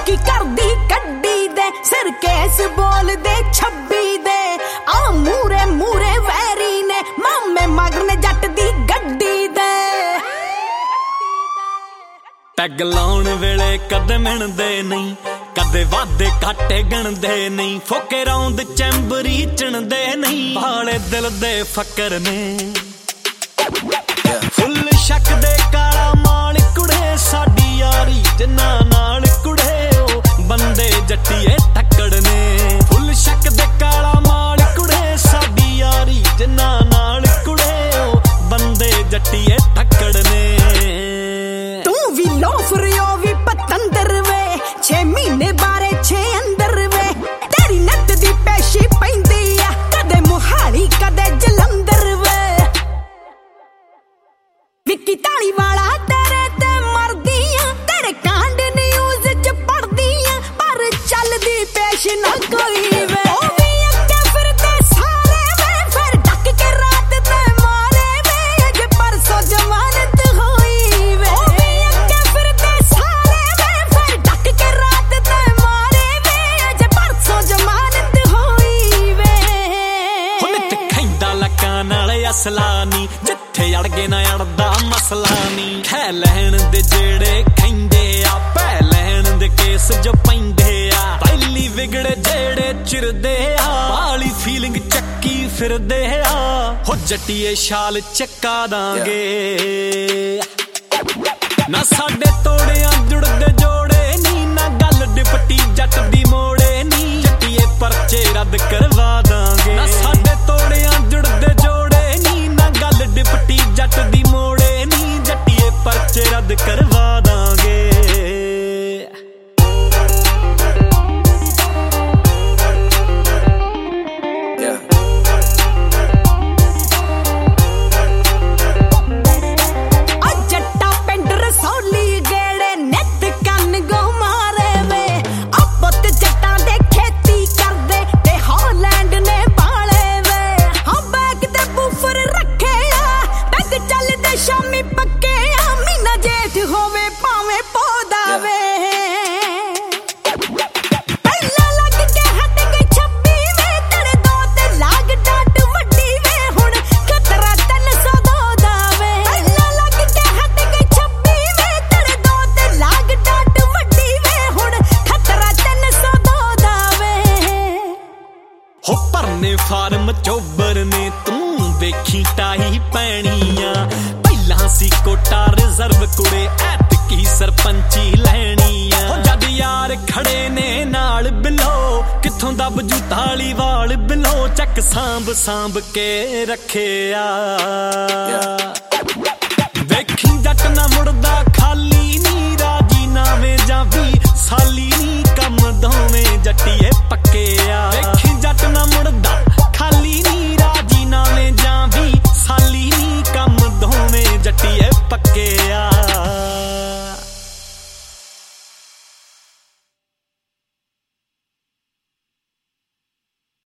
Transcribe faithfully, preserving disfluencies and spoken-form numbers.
की करदी कड्डी दे सिर केस बोल दे छब्बी दे आ मूरे मूरे वैरी ने मामे मगर ने जट दी गड्डी दे पैग लाउण वेले कदे मिणदे नहीं कदे वादे घाटे गणदे नहीं फोके रौंद चैंबरी चिणदे नहीं भाले दिल दे फकर ने फुल शक दे काला माल कुड़े साडी यारी जिन्ना नाल कुड़े ओ बंदे जट्टीए टक्कड़ ने फुल शक दे काला माल कुड़े साडी यारी जिन्ना नाल कुड़े ओ बंदे जट्टीए टक्कड़ ने तू भी लोफर यो भी पतंदर वे छे महीने बारे छे अंदर वे तेरी नत दी पेशी पैंदी आ कदे मुहाली कदे जलंधर वे विक्की ताली वाला तेरे ते मरदी आ तेरे कांड न्यूज़ च पढ़दी आ पर चलदी पेश ना कोई वे ओ भी अक्के फिरदे सारे वे फिर ढक के रात ते मारे वे अज परसों जमानत होई वे ओ भी अक्के फिरदे सारे वे फिर ढक के रात ते मारे वे अज परसों जमानत होई वे हुण ते खैंदा लकां नाल असला नी जिथे अड़ गए ना अड़दा मसला नी खै लैण दे जेड़े खैंदे आ पै लैण दे केस जो पैंदे आ पहली विगड़े जेड़े चिरदे आ वाली फीलिंग चक्की फिरदे आ हो जट्टीए शाल चक्का दांगे ना साडे तोड़ियां जुड़दे जोड़े नी ना गल डिपटी जट दी मोड़े नी जट्टीए परचे रद्द करवा दांगे ना साडे तोड़ियां जुड़दे जोड़े नी ना गल डिपटी जट दी मोड़े नी जट्टीए परचे रद्द करवा दांगे शामी पक्के मीना जेठ होवे पावे पौधा वे पहला लग के हट गई छब्बी वे तेरे दो ते लाग डाट वड्डी वे हुण खतरा तीन सौ दो दा वे पहला लग के हट गई छब्बी वे तेरे दो ते लाग डाट वड्डी वे हुण खतरा तीन सौ दो दा वे हो भरने फार्म चोबर ने तू वेखी टाही पैणियां सी कोटा रिजर्व कुड़े ऐतकी सरपंची लैणियां हो जद यार खड़े ने नाल बिलो किथों दब जू ताली वाल बिलो चक सांभ सांभ के रखे आ वेखी